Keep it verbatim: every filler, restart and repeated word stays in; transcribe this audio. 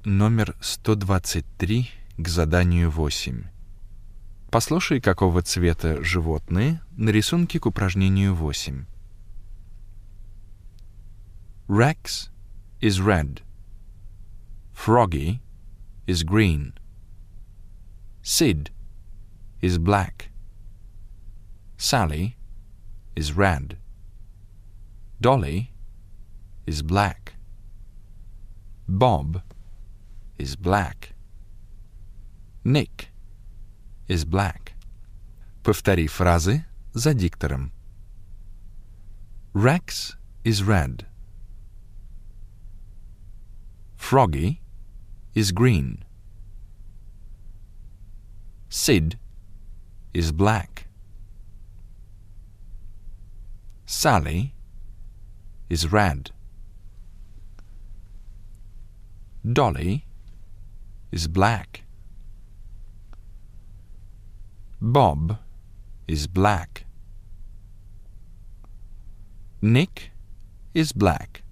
номер сто двадцать три к заданию восемь. Послушай, какого цвета животные на рисунке к упражнению восемь. Rex is red. Froggy is green. Sid is black. Sally is red. Dolly is black. Bob is black. Nick is black. Повтори фразы за диктором. Rex is red. Froggy is green. Sid is black. Sally is red. Dolly is black. Bob is black. Nick is black.